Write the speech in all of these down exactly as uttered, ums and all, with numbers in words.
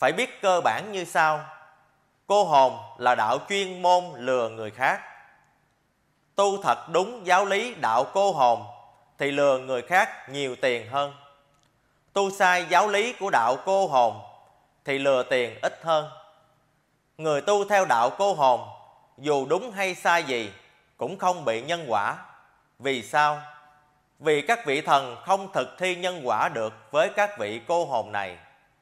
phải biết cơ bản như sau. Cô hồn là đạo chuyên môn lừa người khác. Tu thật đúng giáo lý đạo cô hồn thì lừa người khác nhiều tiền hơn. Tu sai giáo lý của đạo cô hồn thì lừa tiền ít hơn. Người tu theo đạo cô hồn dù đúng hay sai gì cũng không bị nhân quả. Vì sao? Vì các vị thần không thực thi nhân quả được với các vị cô hồn này.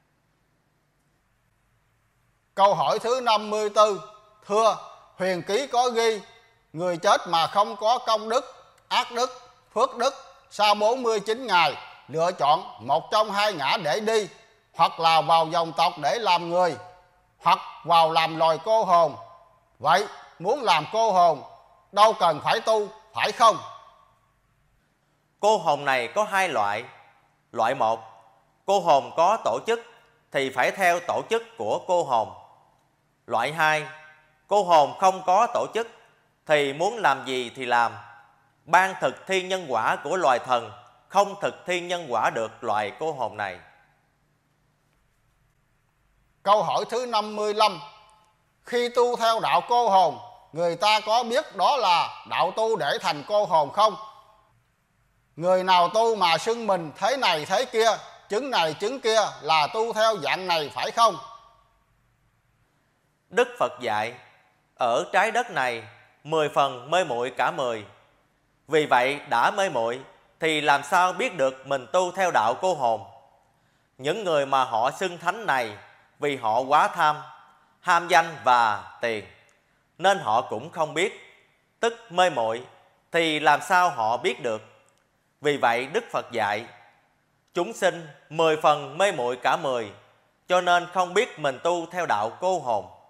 Câu hỏi thứ năm mươi tư. Thưa, huyền ký có ghi người chết mà không có công đức, ác đức, phước đức sau bốn mươi chín ngày lựa chọn một trong hai ngã để đi, hoặc là vào dòng tộc để làm người, hoặc vào làm loài cô hồn. Vậy muốn làm cô hồn đâu cần phải tu, phải không? Cô hồn này có hai loại. Loại một, cô hồn có tổ chức thì phải theo tổ chức của cô hồn. Loại hai, cô hồn không có tổ chức thì muốn làm gì thì làm. Ban thực thi nhân quả của loài thần không thực thi nhân quả được loài cô hồn này. Câu hỏi thứ năm mươi lăm. Khi tu theo đạo cô hồn, người ta có biết đó là đạo tu để thành cô hồn không? Người nào tu mà xưng mình thế này thế kia, chứng này chứng kia là tu theo dạng này phải không? Đức Phật dạy, ở trái đất này mười phần mê muội cả mười. Vì vậy đã mê muội thì làm sao biết được mình tu theo đạo cô hồn. Những người mà họ xưng thánh này vì họ quá tham, ham danh và tiền, nên họ cũng không biết, tức mê muội, thì làm sao họ biết được. Vì vậy Đức Phật dạy, chúng sinh mười phần mê muội cả mười, cho nên không biết mình tu theo đạo cô hồn.